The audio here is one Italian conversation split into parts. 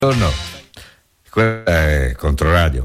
Buongiorno, questa è Controradio.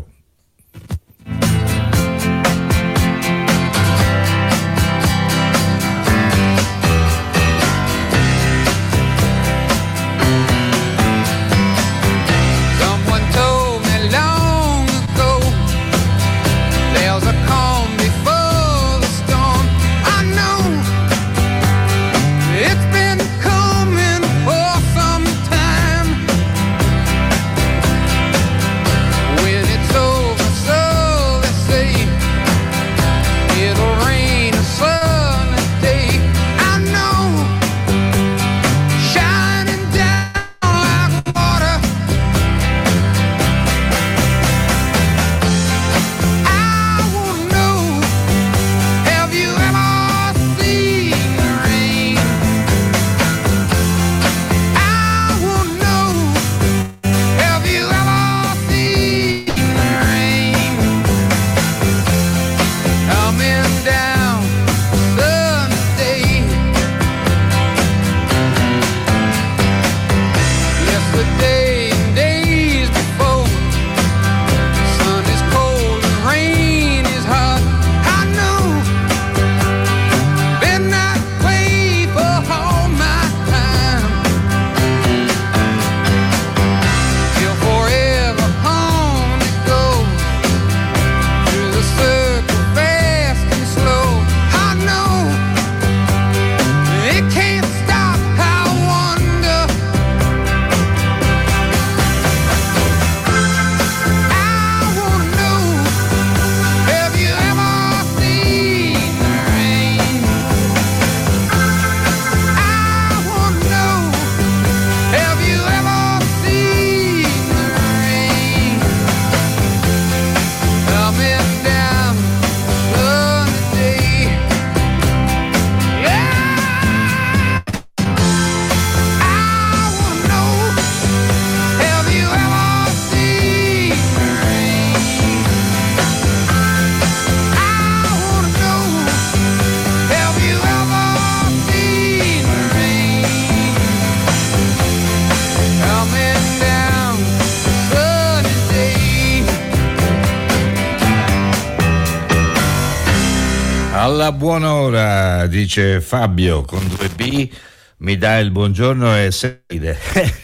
Alla buon'ora, dice Fabio con 2B, mi dà il buongiorno e ride.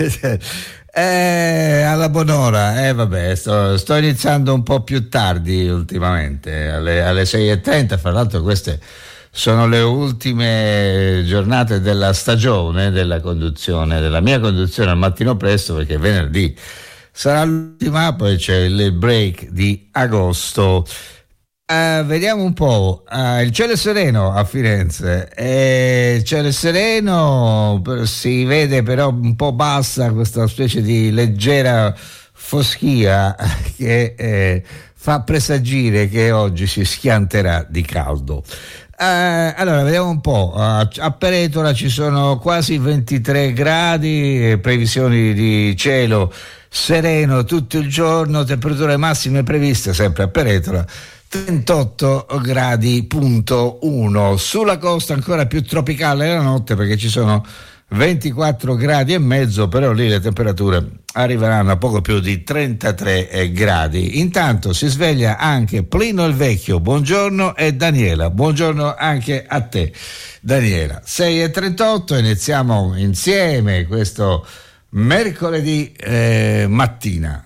Alla buon'ora, vabbè, sto iniziando un po' più tardi ultimamente, alle 6:30, fra l'altro queste sono le ultime giornate della stagione della conduzione, della mia conduzione al mattino presto, perché venerdì sarà l'ultima, poi c'è il break di agosto. Vediamo un po', il cielo è sereno a Firenze, il cielo è sereno, si vede però un po' bassa questa specie di leggera foschia che fa presagire che oggi si schianterà di caldo. Allora vediamo un po', a Peretola ci sono quasi 23 gradi, previsioni di cielo sereno tutto il giorno, temperature massime previste sempre a Peretola 38 gradi.1, sulla costa ancora più tropicale la notte perché ci sono 24 gradi e mezzo, però lì le temperature arriveranno a poco più di 33 gradi. Intanto si sveglia anche Plino il Vecchio, buongiorno, e Daniela, buongiorno anche a te Daniela. 6:38, iniziamo insieme questo mercoledì mattina.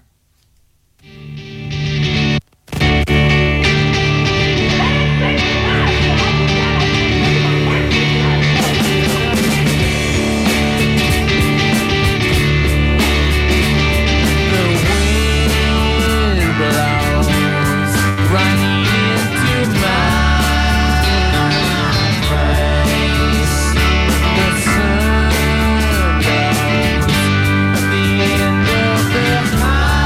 The end of the high.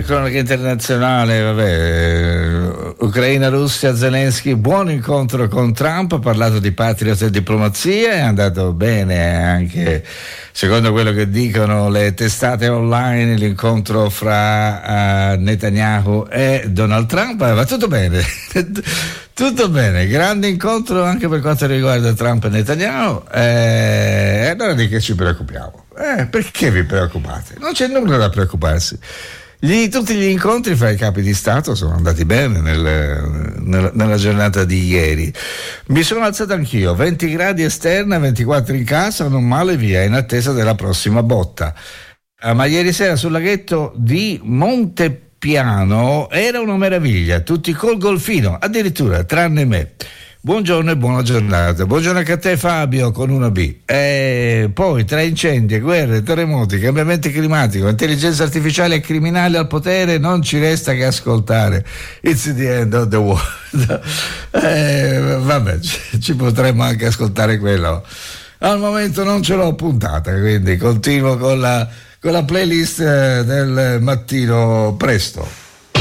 cronaca internazionale, vabbè, Ucraina-Russia, Zelensky, buon incontro con Trump, ha parlato di Patriot e diplomazia, è andato bene anche secondo quello che dicono le testate online, l'incontro fra Netanyahu e Donald Trump, va tutto bene. Tutto bene, grande incontro anche per quanto riguarda Trump e Netanyahu, e allora di che ci preoccupiamo? Perché vi preoccupate? Non c'è nulla da preoccuparsi. Tutti gli incontri fra i capi di Stato sono andati bene nella giornata di ieri. Mi sono alzato anch'io, 20 gradi esterna, 24 in casa, non male via, in attesa della prossima botta. Ma ieri sera sul laghetto di Montepiano era una meraviglia, tutti col golfino, addirittura tranne me. Buongiorno e buona giornata. Buongiorno anche a te Fabio con una B. E poi tra incendi, guerre, terremoti, cambiamenti climatico, intelligenza artificiale e criminali al potere non ci resta che ascoltare It's the End of the World. Vabbè, ci potremmo anche ascoltare quello. Al momento non ce l'ho puntata, quindi continuo con la playlist del mattino presto.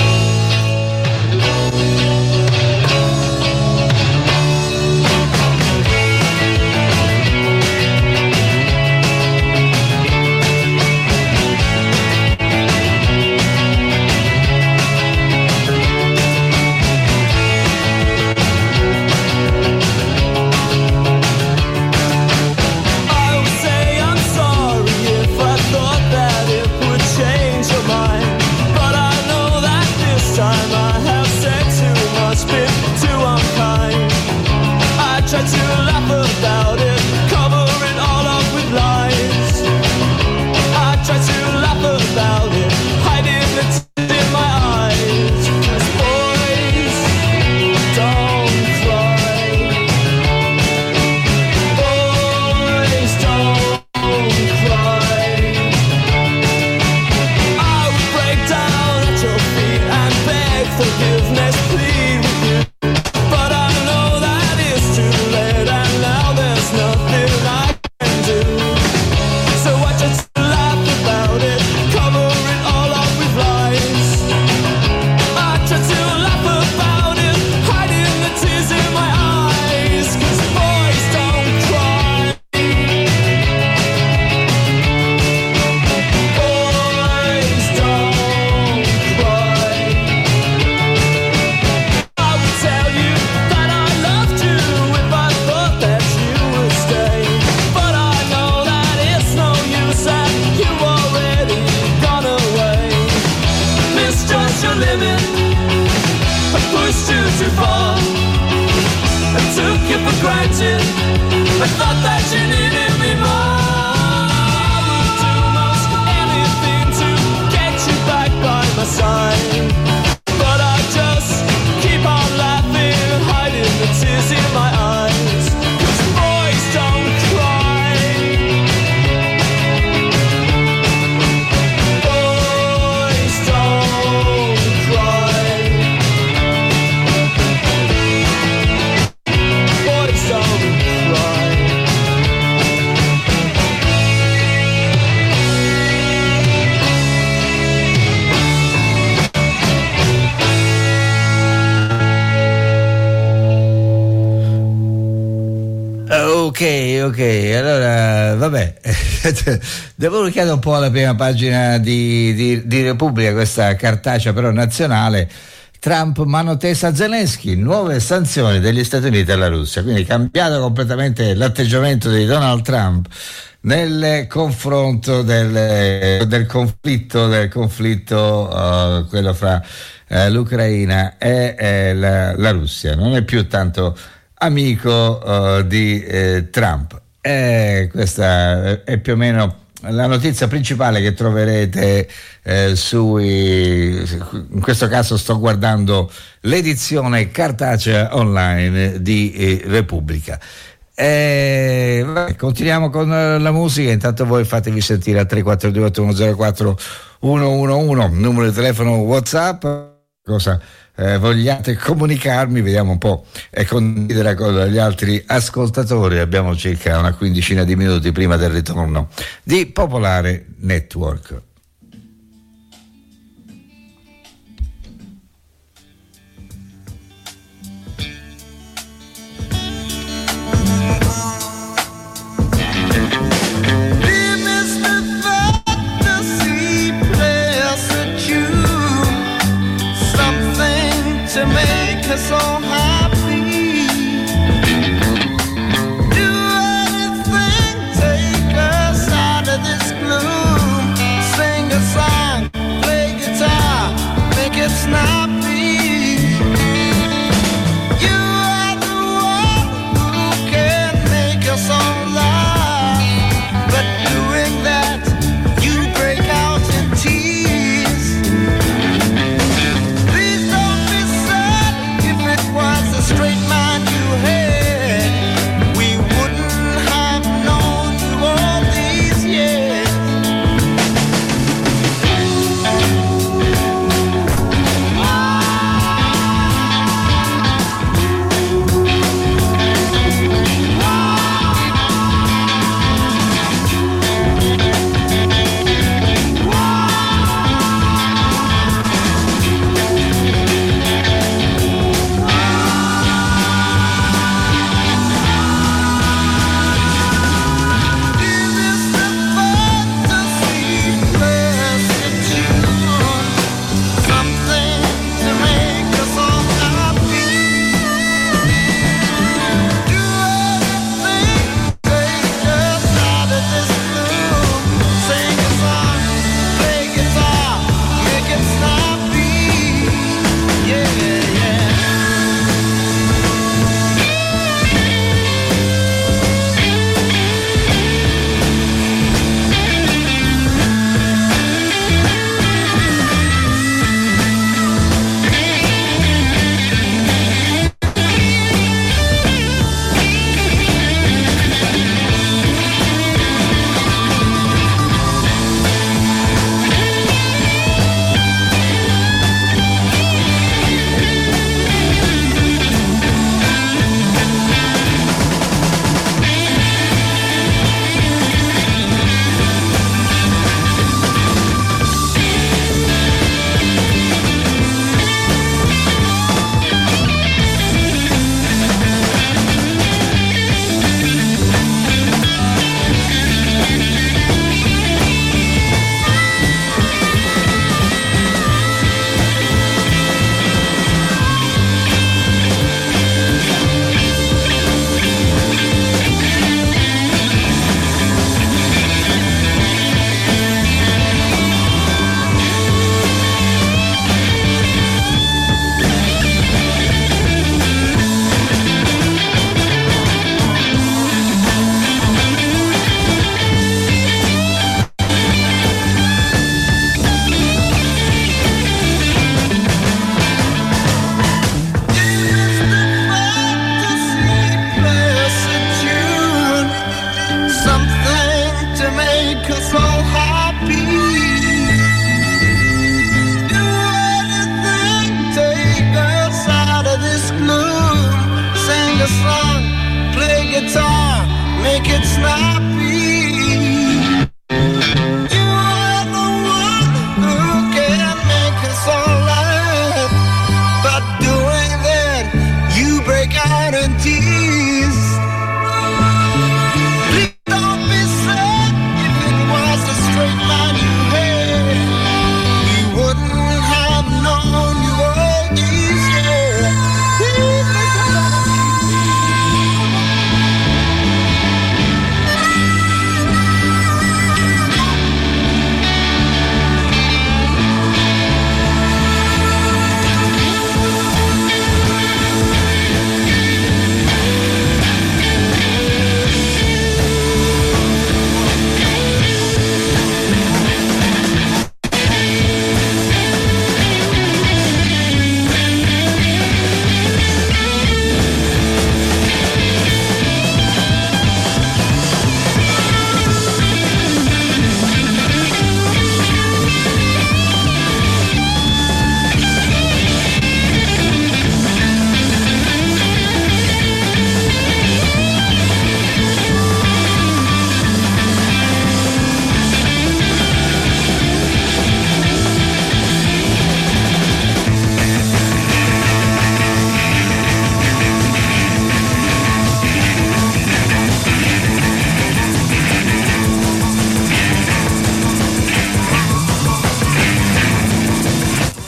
Ok, allora vabbè, devo richiedere un po' alla prima pagina di Repubblica, questa cartacea però nazionale. Trump mano tesa a Zelensky, nuove sanzioni degli Stati Uniti alla Russia, quindi cambiato completamente l'atteggiamento di Donald Trump nel confronto del conflitto quello fra l'Ucraina e la Russia. Non è più tanto amico di Trump. Questa è più o meno la notizia principale che troverete in questo caso sto guardando l'edizione cartacea online di Repubblica. Continuiamo con la musica, intanto voi fatevi sentire a 342 8104 111, numero di telefono WhatsApp, cosa vogliate comunicarmi, vediamo un po' e condividere con gli altri ascoltatori. Abbiamo circa una quindicina di minuti prima del ritorno di Popolare Network. so happy. Do anything, take us out of this gloom. Sing a song, play guitar, make it snappy. You are the one who can make us all laugh, but doing that, you break out in tears. Please don't be sad if it was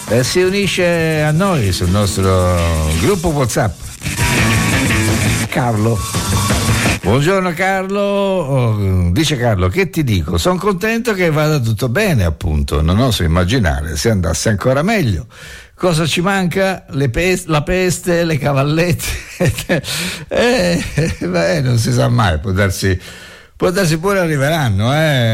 si unisce a noi sul nostro gruppo WhatsApp. Carlo. Buongiorno Carlo. Dice Carlo, che ti dico? Sono contento che vada tutto bene, appunto. Non oso immaginare se andasse ancora meglio. Cosa ci manca? La peste, le cavallette. Non si sa mai, può darsi pure arriveranno,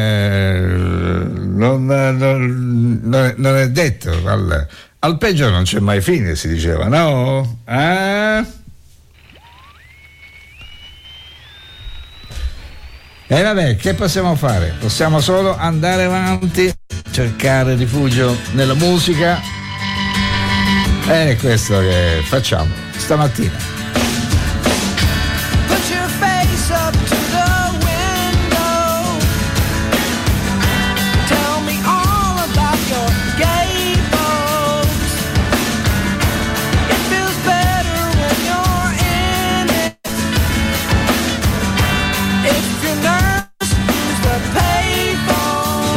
non è detto. Al peggio non c'è mai fine, si diceva, no? Vabbè, che possiamo fare? Possiamo solo andare avanti, cercare rifugio nella musica. È questo che facciamo stamattina. Put your face up to the window. Tell me all about your gay folks. It feels better when you're in it. If you're nervous, use the payphone.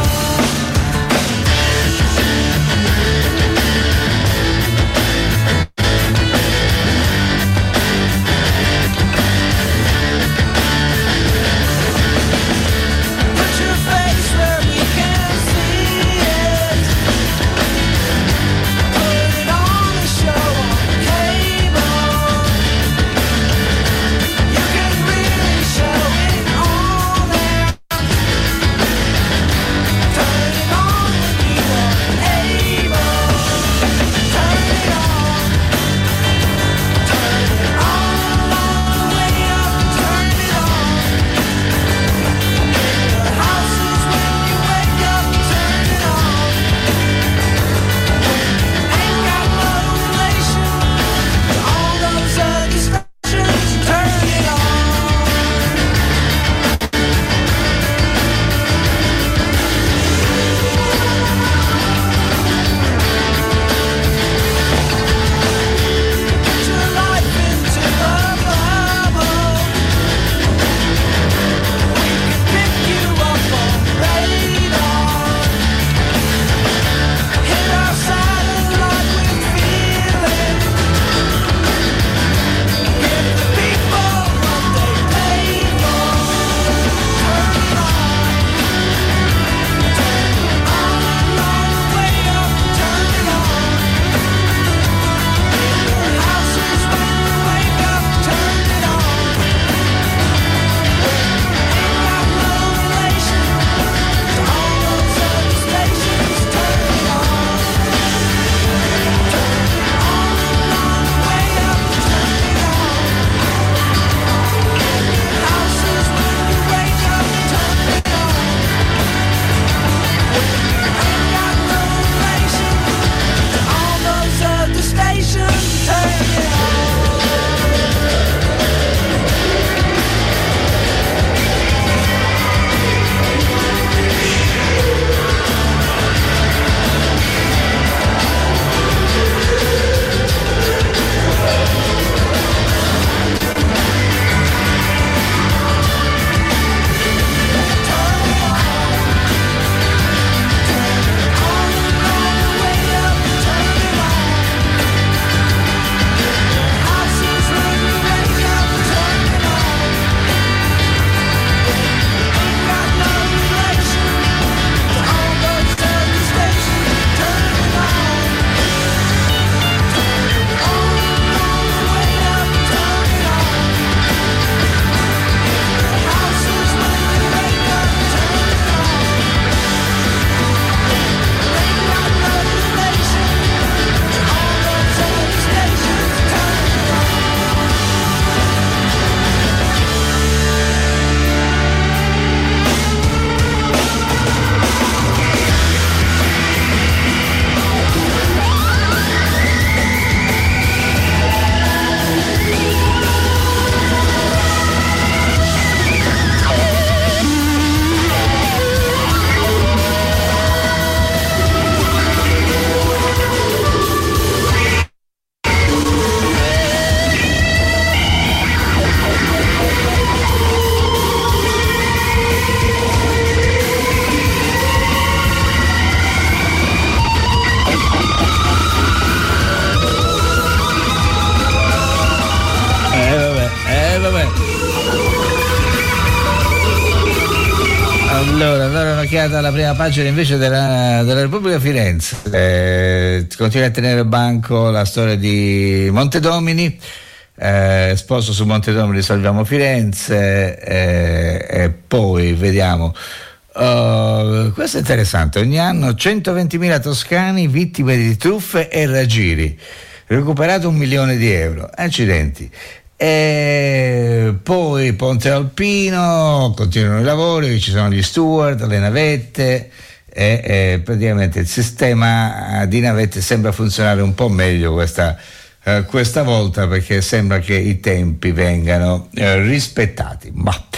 un'occhiata alla prima pagina invece della Repubblica Firenze. Continua a tenere banco la storia di Montedomini. Esposto su Montedomini salviamo Firenze, e poi vediamo. Questo è interessante. Ogni anno 120.000 toscani vittime di truffe e raggiri, recuperato 1 milione di euro. Accidenti. E poi Ponte Alpino, continuano i lavori, ci sono gli steward, le navette, e praticamente il sistema di navette sembra funzionare un po' meglio questa volta, perché sembra che i tempi vengano rispettati.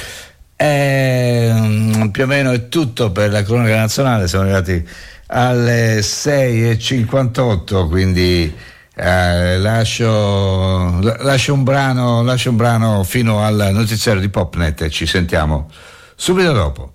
Più o meno è tutto per la cronaca nazionale. Siamo arrivati alle 6:58, quindi lascio un brano fino al notiziario di Popnet e ci sentiamo subito dopo.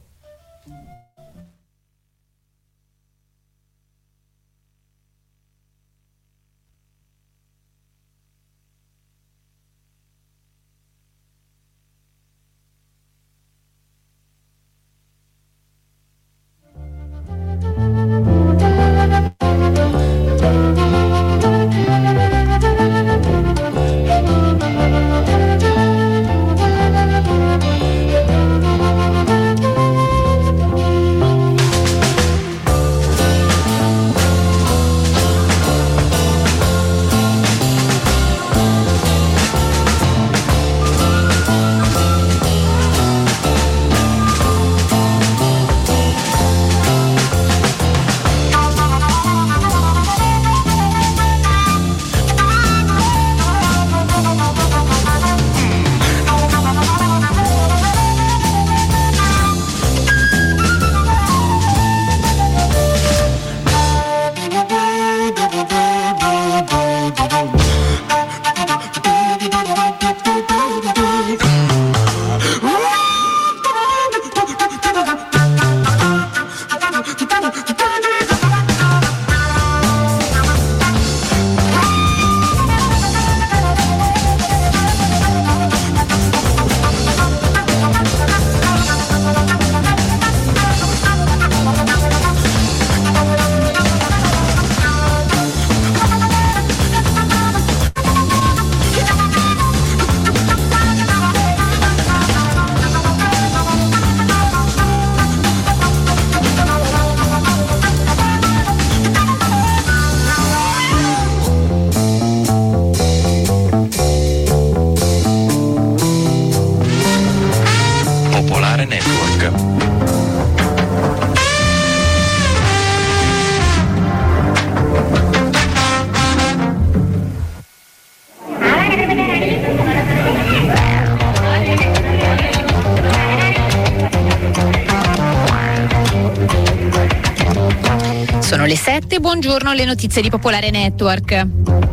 Sono le 7, buongiorno, le notizie di Popolare Network.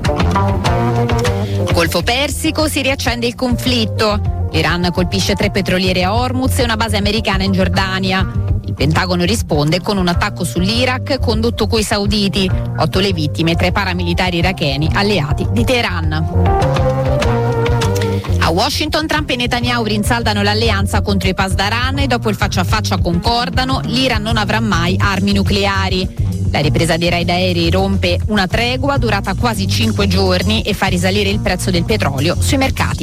Golfo Persico, si riaccende il conflitto. L'Iran colpisce 3 petroliere a Hormuz e una base americana in Giordania. Il Pentagono risponde con un attacco sull'Iraq condotto coi sauditi. 8 le vittime tra i paramilitari iracheni alleati di Teheran. A Washington, Trump e Netanyahu rinsaldano l'alleanza contro i Pasdaran e dopo il faccia a faccia concordano: l'Iran non avrà mai armi nucleari. La ripresa dei raid aerei rompe una tregua durata quasi 5 giorni e fa risalire il prezzo del petrolio sui mercati.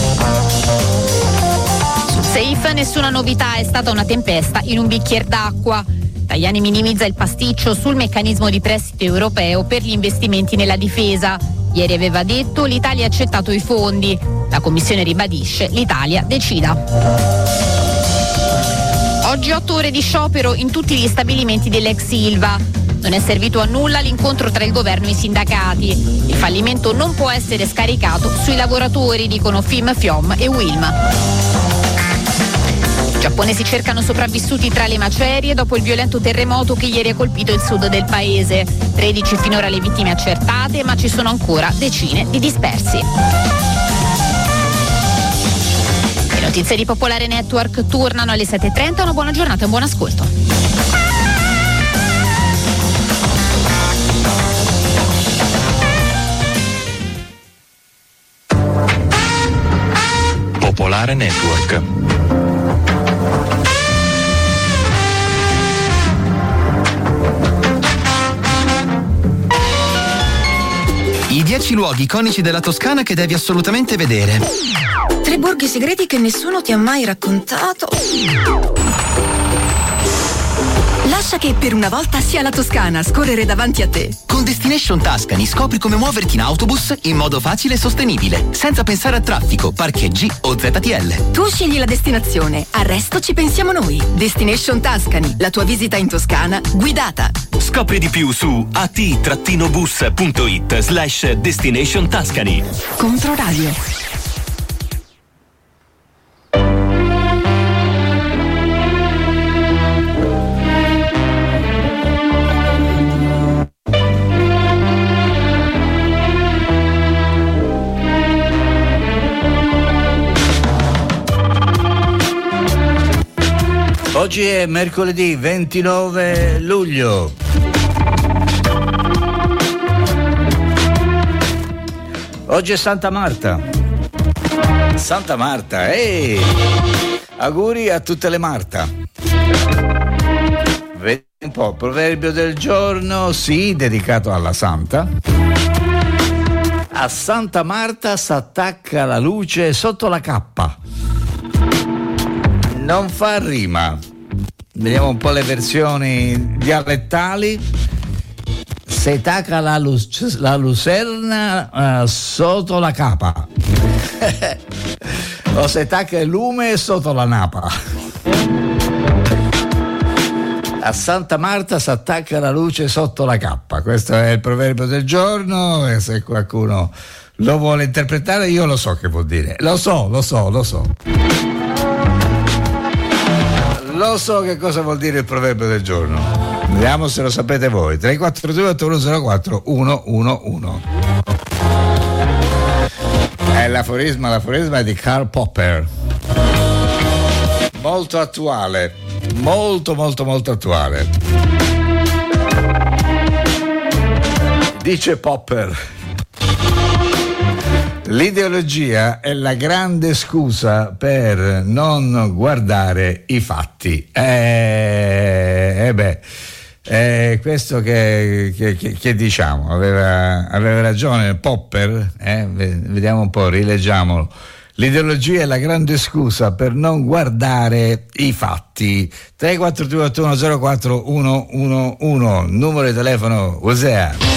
Sul Safe nessuna novità, è stata una tempesta in un bicchiere d'acqua. Tajani minimizza il pasticcio sul meccanismo di prestito europeo per gli investimenti nella difesa. Ieri aveva detto: l'Italia ha accettato i fondi. La Commissione ribadisce: l'Italia decida. Oggi 8 ore di sciopero in tutti gli stabilimenti dell'ex Ilva. Non è servito a nulla l'incontro tra il governo e i sindacati. Il fallimento non può essere scaricato sui lavoratori, dicono FIM, FIOM e UILM. I giapponesi cercano sopravvissuti tra le macerie dopo il violento terremoto che ieri ha colpito il sud del paese. 13 finora le vittime accertate, ma ci sono ancora decine di dispersi. Le notizie di Popolare Network tornano alle 7:30. Una buona giornata e un buon ascolto. Popolare Network. 10 luoghi iconici della Toscana che devi assolutamente vedere. 3 borghi segreti che nessuno ti ha mai raccontato. Lascia che per una volta sia la Toscana a scorrere davanti a te. Con Destination Tuscany scopri come muoverti in autobus in modo facile e sostenibile, senza pensare a traffico, parcheggi o ZTL. Tu scegli la destinazione, al resto ci pensiamo noi. Destination Tuscany, la tua visita in Toscana guidata. Scopri di più su at-bus.it/Destination Tuscany. Controradio. Oggi è mercoledì 29 luglio. Oggi è Santa Marta. Santa Marta, ehi! Auguri a tutte le Marta. Vedi un po', proverbio del giorno, sì, dedicato alla Santa. A Santa Marta s'attacca la luce sotto la cappa. Non fa rima. Vediamo un po' le versioni dialettali. Se tacca la lucerna sotto la capa. O se tacca il lume sotto la napa. A Santa Marta si attacca la luce sotto la cappa. Questo è il proverbio del giorno e se qualcuno lo vuole interpretare io lo so che vuol dire. Lo so. Lo so che cosa vuol dire il proverbio del giorno. Vediamo se lo sapete voi. 342-8104 111. È l'aforisma è di Karl Popper. Molto attuale. Molto attuale. Dice Popper: l'ideologia è la grande scusa per non guardare i fatti. Questo che diciamo, aveva ragione Popper, vediamo un po', rileggiamolo. L'ideologia è la grande scusa per non guardare i fatti. 342-8104 numero di telefono Usea.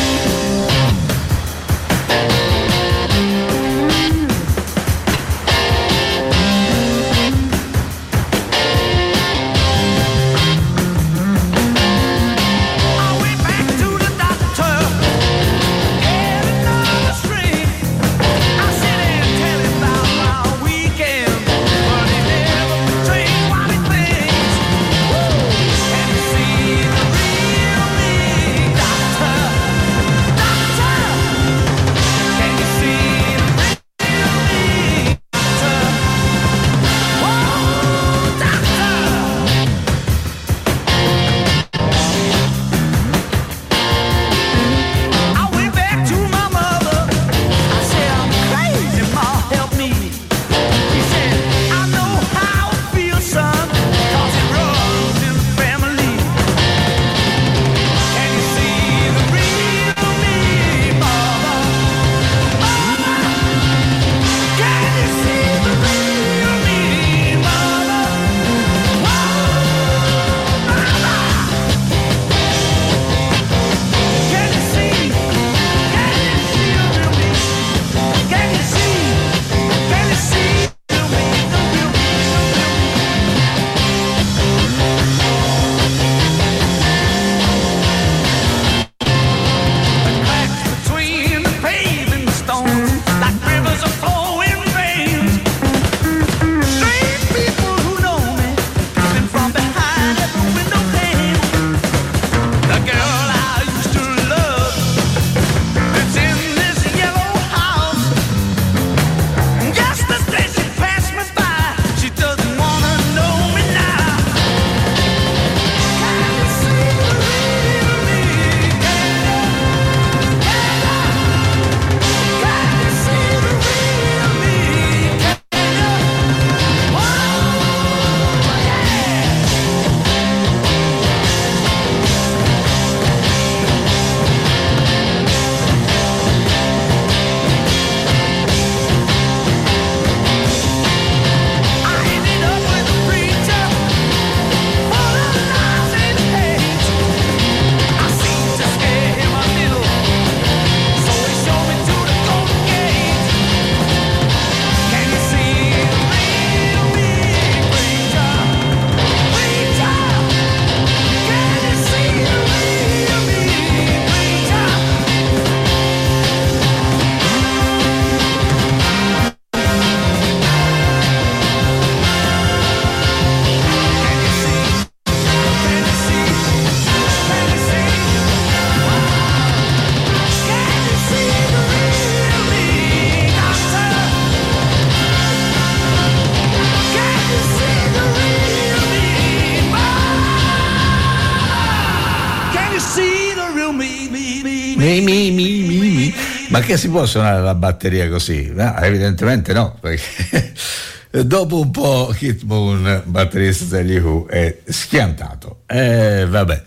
Ma che si può suonare la batteria così? No, evidentemente no, perché dopo un po' Keith Moon, batterista degli Who, è schiantato. Vabbè.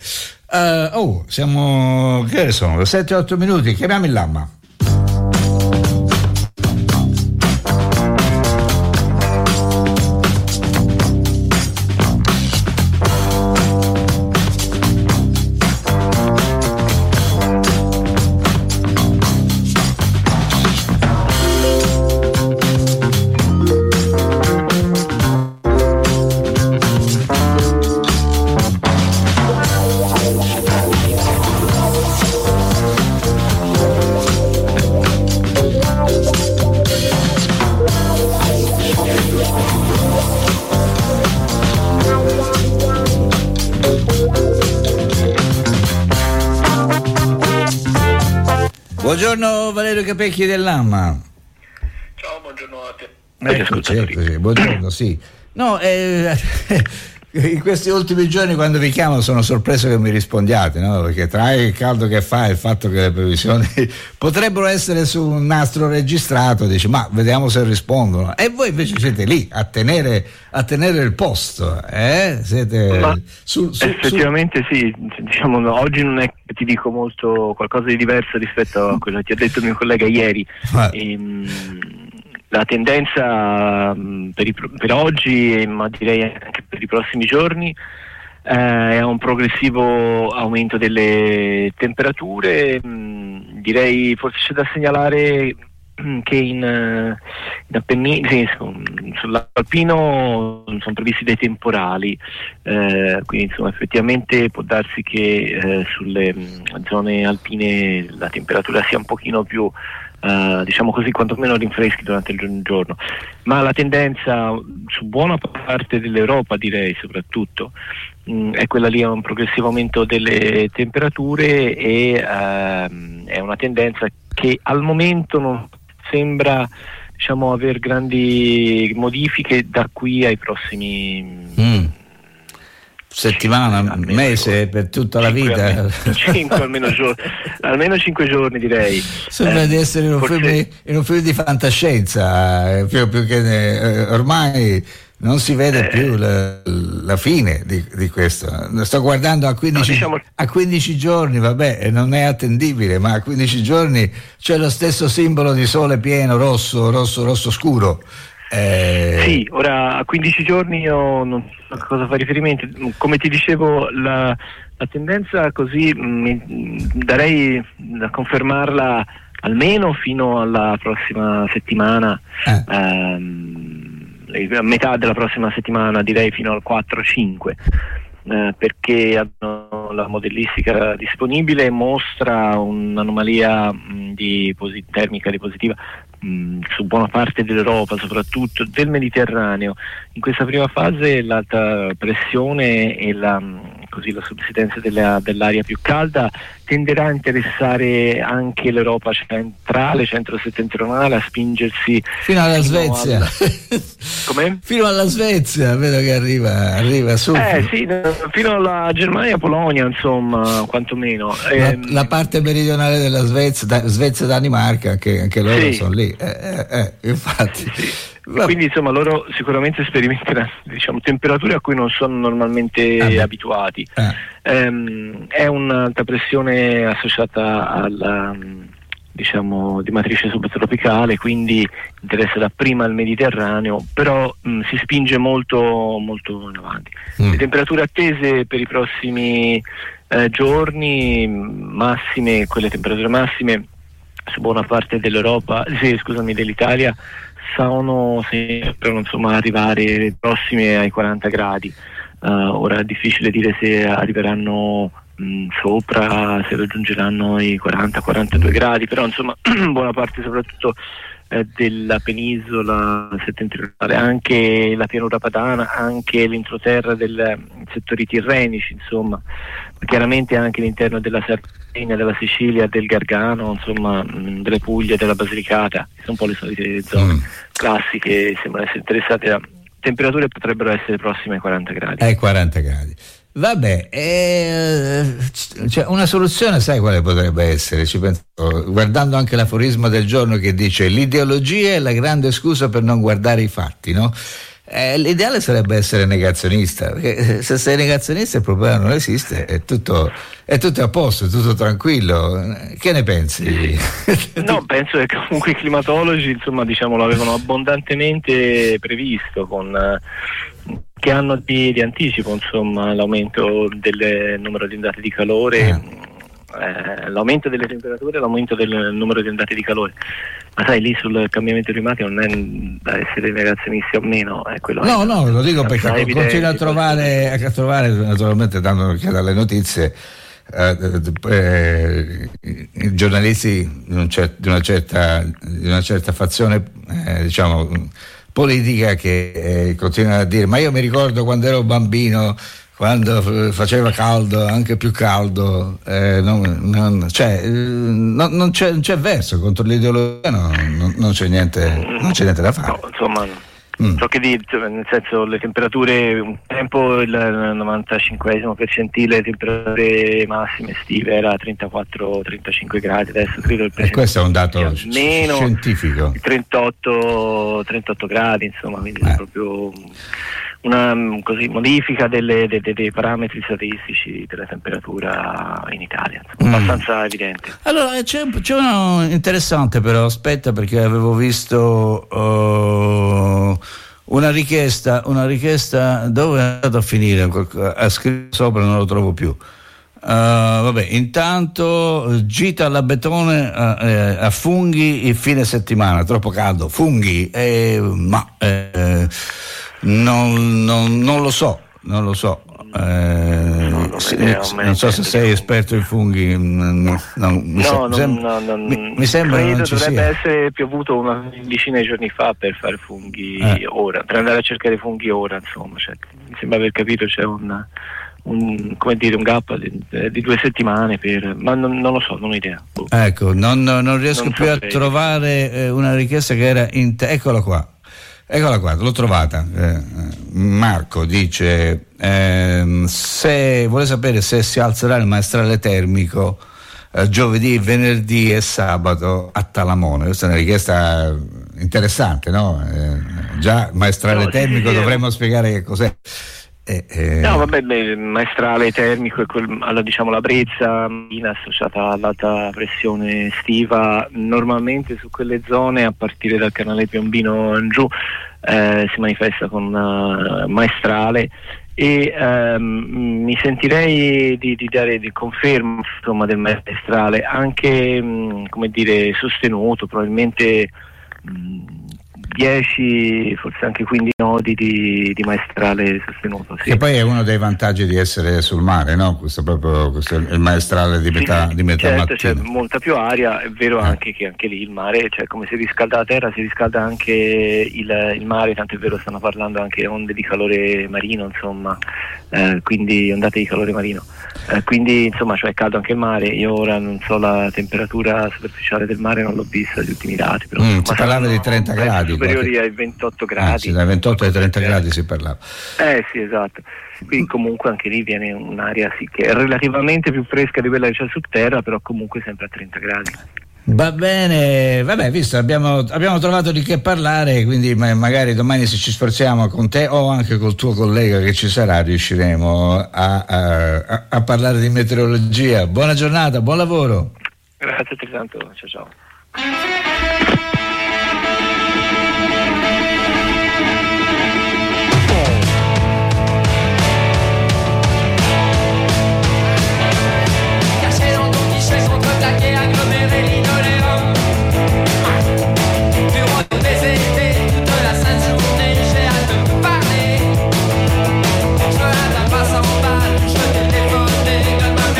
Siamo, che sono? 7-8 minuti, chiamiamo il Lamma. Buongiorno Valerio Capecchi dell'Amma. Ciao, buongiorno a te. Eccoci, buongiorno, sì. No, in questi ultimi giorni quando vi chiamo sono sorpreso che mi rispondiate, no? Perché tra il caldo che fa e il fatto che le previsioni potrebbero essere su un nastro registrato, dici ma vediamo se rispondono, e voi invece siete lì a tenere il posto, siete effettivamente sì, diciamo oggi non è che ti dico molto qualcosa di diverso rispetto a quello che ti ha detto il mio collega ieri. La tendenza per oggi, ma direi anche per i prossimi giorni, è un progressivo aumento delle temperature. Direi forse c'è da segnalare che in Appennino, sull'Alpino sono previsti dei temporali, quindi insomma effettivamente può darsi che sulle zone alpine la temperatura sia un pochino più diciamo così, quantomeno rinfreschi durante il giorno, ma la tendenza su buona parte dell'Europa, direi soprattutto, è quella lì, a un progressivo aumento delle temperature, e è una tendenza che al momento non sembra, diciamo, aver grandi modifiche da qui ai prossimi settimana, mese, per tutta la vita. Almeno 5 giorni, direi. Sembra di essere in un film di fantascienza, più che ormai non si vede più la fine di questo. Sto guardando a 15 giorni, vabbè, non è attendibile, ma a 15 giorni c'è lo stesso simbolo di sole pieno, rosso scuro. Sì, ora a 15 giorni io non so a cosa fa riferimento. Come ti dicevo, la tendenza così darei da confermarla almeno fino alla prossima settimana, a metà della prossima settimana, direi fino al 4-5, perché la modellistica disponibile mostra un'anomalia termica di positiva su buona parte dell'Europa, soprattutto del Mediterraneo. In questa prima fase l'alta pressione e la subsidenza dell'aria più calda tenderà a interessare anche l'Europa centrale, centro-settentrionale, a spingersi fino alla Svezia. Come? Fino alla Svezia, vedo che arriva su. Sì, fino alla Germania, Polonia, insomma, quantomeno. La parte meridionale della Svezia, Danimarca, anche loro sono lì. Infatti. Sì. Quindi insomma loro sicuramente sperimenteranno, diciamo, temperature a cui non sono normalmente abituati. È un'alta pressione associata alla, diciamo, di matrice subtropicale, quindi interessa dapprima il Mediterraneo, però si spinge molto molto in avanti. Le temperature attese per i prossimi giorni massime, quelle temperature massime su buona parte dell'Europa, dell'Italia, sembrano insomma arrivare prossime ai 40 gradi. Ora è difficile dire se arriveranno sopra, se raggiungeranno i 40-42 gradi, però insomma buona parte soprattutto della penisola settentrionale, anche la pianura padana, anche l'entroterra dei settori tirrenici, insomma, chiaramente anche l'interno della Sardegna, della Sicilia, del Gargano, insomma, delle Puglie, della Basilicata, che sono un po' le solite zone classiche, sembrano essere interessate da temperature che potrebbero essere prossime ai 40 gradi. Ai 40 gradi. Vabbè, cioè una soluzione sai quale potrebbe essere? Ci penso, guardando anche l'aforisma del giorno che dice l'ideologia è la grande scusa per non guardare i fatti, no? L'ideale sarebbe essere negazionista, perché se sei negazionista il problema non esiste, è tutto a posto, è tutto tranquillo. Che ne pensi? No, penso che comunque i climatologi, insomma, diciamo, lo avevano abbondantemente previsto con che hanno di anticipo, insomma, l'aumento del numero di ondate di calore, l'aumento delle temperature, l'aumento del numero di ondate di calore. Ma sai, lì sul cambiamento climatico non è da essere negazionisti o meno, è quello. No, lo dico perché continuo a trovare naturalmente, dando un'occhiata alle notizie, i giornalisti di una certa fazione, diciamo, politica che continuano a dire: ma io mi ricordo quando ero bambino, quando faceva caldo, anche più caldo, non c'è verso contro l'ideologia, non c'è niente da fare. No, insomma, so che dire, nel senso, le temperature, un tempo il 95esimo percentile, le temperature massime estive era 34-35 gradi, adesso credo e questo è un dato scientifico, 38 gradi, insomma, quindi è proprio una modifica dei parametri statistici della temperatura in Italia, abbastanza evidente. Allora c'è uno interessante, però aspetta, perché avevo visto una richiesta dove è andato a finire, ha scritto sopra, non lo trovo più. Vabbè, intanto gita alla Betone a funghi il fine settimana, troppo caldo, funghi, non lo so. Non so se sei esperto in funghi. Mi sembra che non ci dovrebbe sia. essere piovuto una decina di giorni fa per fare funghi ora, per andare a cercare funghi ora, insomma, cioè, mi sembra aver capito c'è un gap di 2 settimane ma non lo so, non ho idea. Ecco, non riesco più a trovare una richiesta che era eccola qua, l'ho trovata. Marco dice se vuole sapere se si alzerà il maestrale termico giovedì, venerdì e sabato a Talamone. Questa è una richiesta interessante, no? Già maestrale termico, sì. Dovremmo spiegare che cos'è. No, vabbè, il maestrale termico è diciamo la brezza associata all'alta pressione estiva. Normalmente su quelle zone, a partire dal canale Piombino in giù, si manifesta con maestrale, e mi sentirei di dare di conferma, insomma, del maestrale, anche sostenuto, probabilmente 10, forse anche 15 nodi di maestrale sostenuto, sì. Che poi è uno dei vantaggi di essere sul mare, no? Questo è il maestrale di metà certo, mattina. C'è molta più aria, è vero anche che anche lì il mare, cioè come si riscalda la terra, si riscalda anche il mare, tanto è vero stanno parlando anche onde di calore marino, insomma, quindi ondate di calore marino. Quindi insomma, cioè, è caldo anche il mare. Io ora non so la temperatura superficiale del mare, non l'ho vista gli ultimi dati, però si parlava di 30 gradi, superiori ai 28 gradi. Sì, dai 28 ai 30 gradi si parlava. Sì, esatto. Quindi comunque anche lì viene un'aria che è relativamente più fresca di quella che c'è su terra, però comunque sempre a 30 gradi. Va bene, vabbè, visto, abbiamo trovato di che parlare, quindi magari domani, se ci sforziamo con te o anche col tuo collega che ci sarà, riusciremo a parlare di meteorologia. Buona giornata, buon lavoro. Grazie a te tanto, ciao.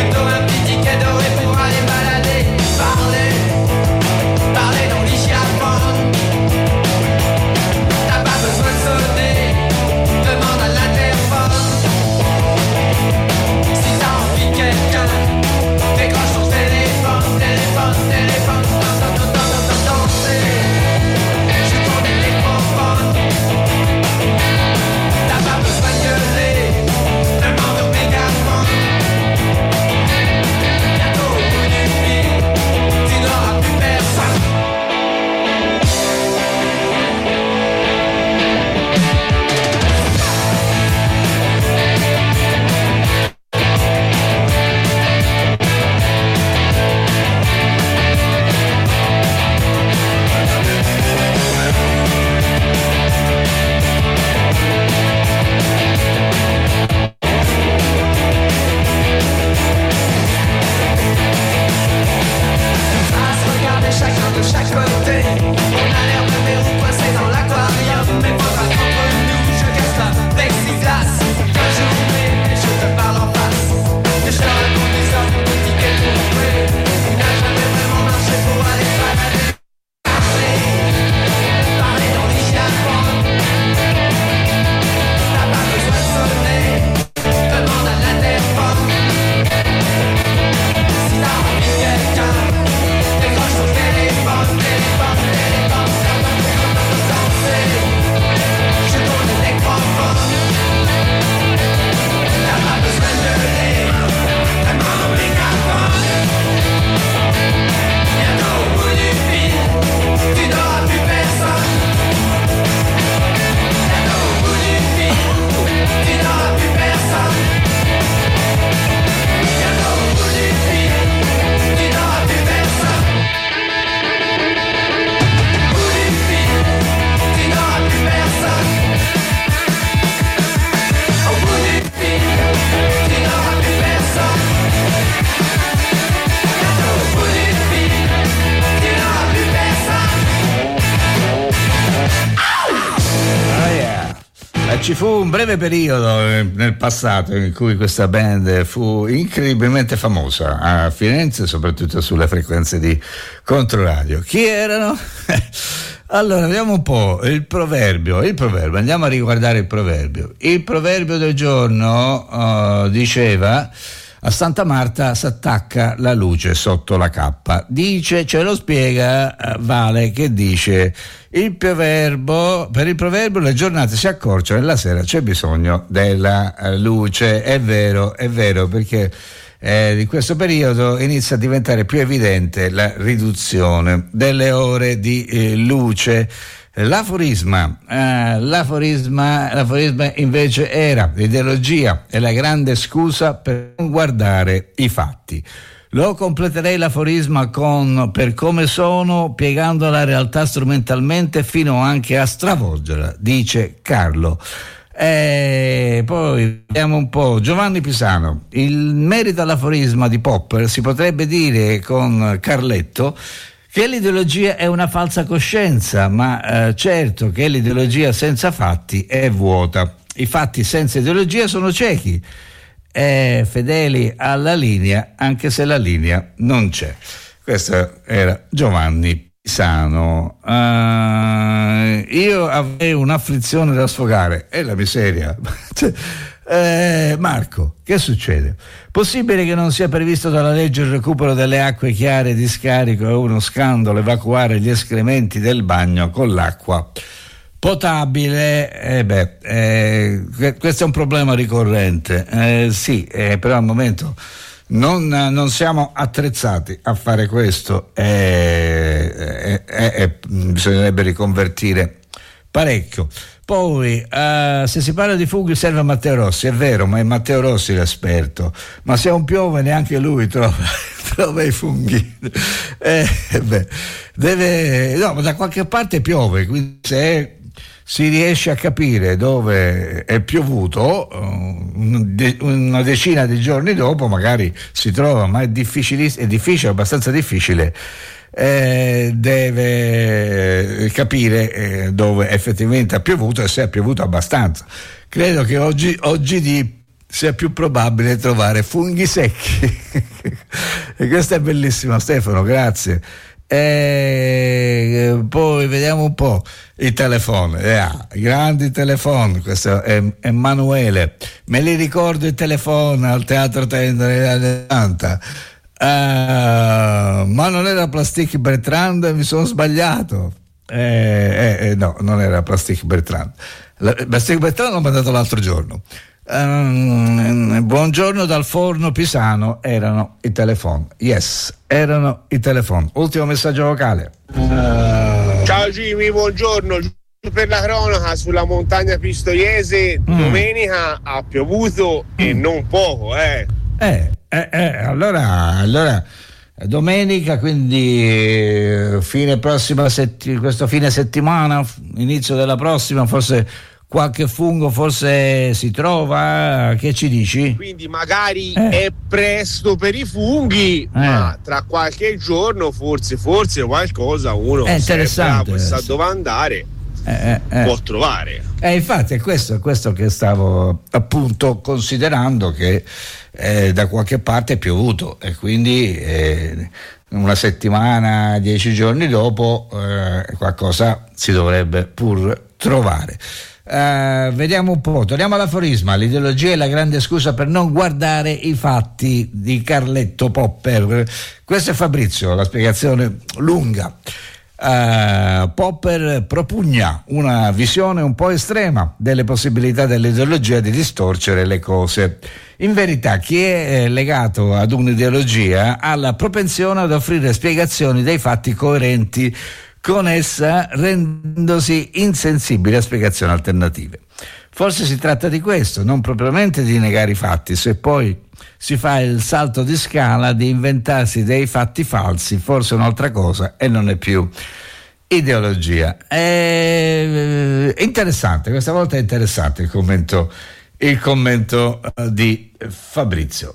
Parler dans l'Ichiapon. ci fu un breve periodo nel passato in cui questa band fu incredibilmente famosa a Firenze, soprattutto sulle frequenze di Controradio. Chi erano? Allora, vediamo un po' il proverbio, andiamo a riguardare il proverbio. Il proverbio del giorno diceva: a Santa Marta s'attacca la luce sotto la cappa. Dice, ce lo spiega Vale, che dice: per il proverbio le giornate si accorciano e la sera c'è bisogno della luce. È vero, perché in questo periodo inizia a diventare più evidente la riduzione delle ore di luce. L'aforisma invece era: l'ideologia è la grande scusa per non guardare i fatti. Lo completerei l'aforisma con: per come sono, piegando la realtà strumentalmente fino anche a stravolgerla, dice Carlo. Poi vediamo un po'. Giovanni Pisano: il merito all'aforisma di Popper si potrebbe dire con Carletto che l'ideologia è una falsa coscienza, ma certo che l'ideologia senza fatti è vuota. I fatti senza ideologia sono ciechi, fedeli alla linea anche se la linea non c'è. Questo era Giovanni Pisano. Io avrei un'afflizione da sfogare, è la miseria. Marco, che succede? Possibile che non sia previsto dalla legge il recupero delle acque chiare di scarico? È uno scandalo evacuare gli escrementi del bagno con l'acqua potabile. Questo è un problema ricorrente. Sì, però al momento non siamo attrezzati a fare questo. Bisognerebbe riconvertire parecchio. Poi se si parla di funghi serve Matteo Rossi, è vero, ma è Matteo Rossi l'esperto. Ma se un piove neanche lui trova i funghi. Ma da qualche parte piove, quindi se si riesce a capire dove è piovuto una decina di giorni dopo magari si trova, ma è abbastanza difficile. Deve capire dove effettivamente ha piovuto e se ha piovuto abbastanza. Credo che oggi sia più probabile trovare funghi secchi. E questo è bellissimo, Stefano, grazie. Poi vediamo un po' i telefoni, grandi telefoni. Questo è Emanuele: me li ricordo i telefoni al Teatro Tenda negli anni 90. Ma non era Plastic Bertrand, mi sono sbagliato. No, non era Plastic Bertrand. Plastic Bertrand l'ho mandato l'altro giorno. Buongiorno dal forno Pisano. Erano i telefoni. Yes, erano i telefoni. Ultimo messaggio vocale. Ciao Jimmy, buongiorno. Per la cronaca, sulla montagna Pistoiese domenica ha piovuto e non poco, Allora domenica, quindi questo fine settimana, inizio della prossima, forse qualche fungo si trova. Che ci dici? Quindi magari è presto per i funghi, ma tra qualche giorno forse qualcosa uno è interessante, sa dove andare, può trovare. Infatti è questo che stavo appunto considerando, che da qualche parte è piovuto e quindi una settimana, 10 giorni dopo qualcosa si dovrebbe pur trovare. Vediamo un po', torniamo all'aforisma: l'ideologia è la grande scusa per non guardare i fatti, di Carletto Popper. Questo è Fabrizio, la spiegazione lunga. Popper propugna una visione un po' estrema delle possibilità dell'ideologia di distorcere le cose. In verità, chi è legato ad un'ideologia ha la propensione ad offrire spiegazioni dei fatti coerenti con essa, rendendosi insensibile a spiegazioni alternative. Forse si tratta di questo, non propriamente di negare i fatti, se poi si fa il salto di scala di inventarsi dei fatti falsi, forse è un'altra cosa e non è più ideologia. È interessante, questa volta è interessante il commento di Fabrizio.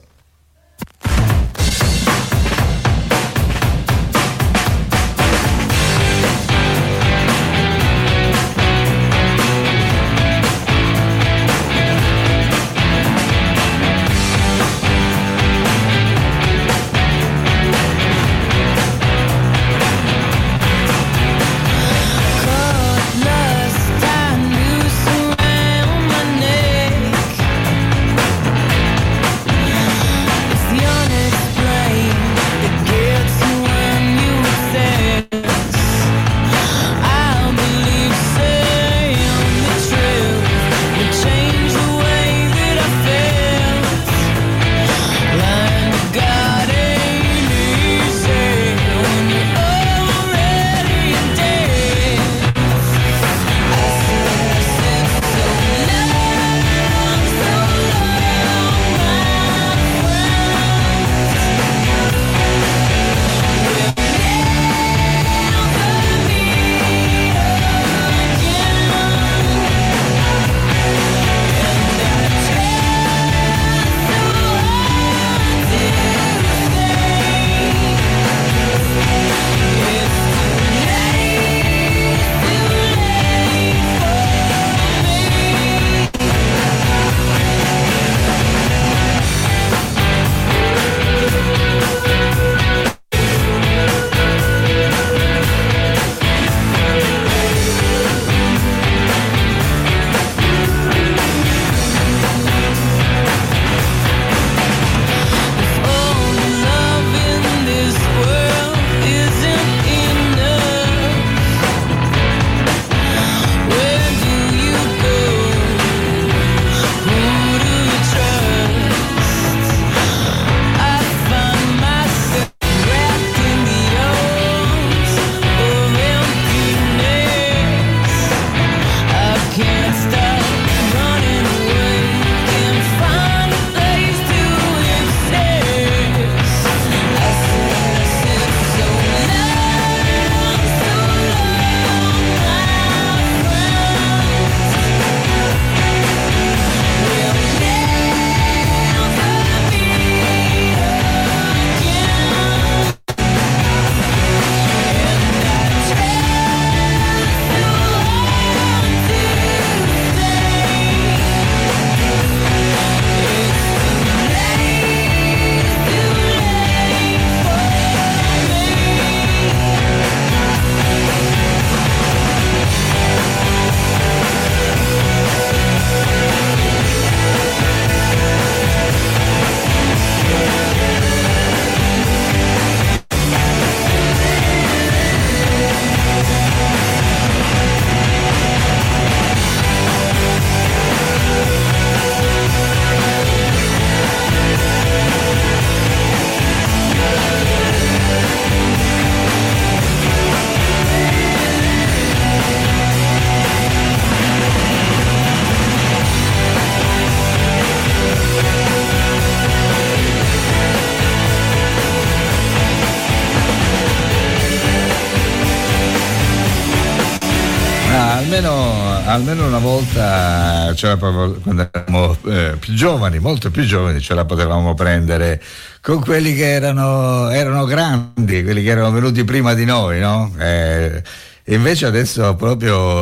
almeno una volta quando eravamo più giovani, molto più giovani, ce la potevamo prendere con quelli che erano grandi, quelli che erano venuti prima di noi, no? Invece adesso proprio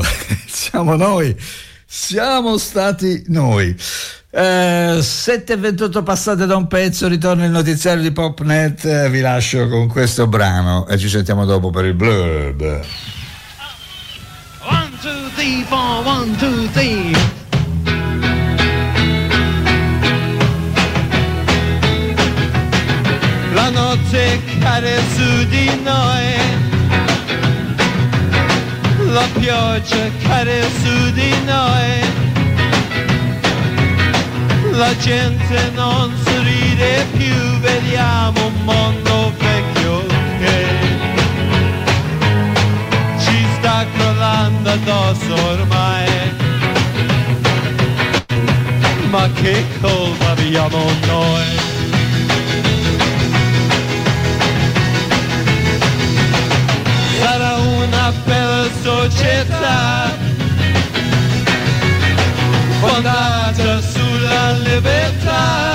siamo stati noi. 7:28 passate da un pezzo, ritorna il notiziario di Popnet, vi lascio con questo brano e ci sentiamo dopo per il blurb. 1, 2, 3, 4, 1, 2, 3. La notte cade su di noi, la pioggia cade su di noi. La gente non sorride più, vediamo un mondo vecchio che ci sta crollando addosso ormai. Ma che colpa abbiamo noi? Sarà una bella società fondata sulla libertà.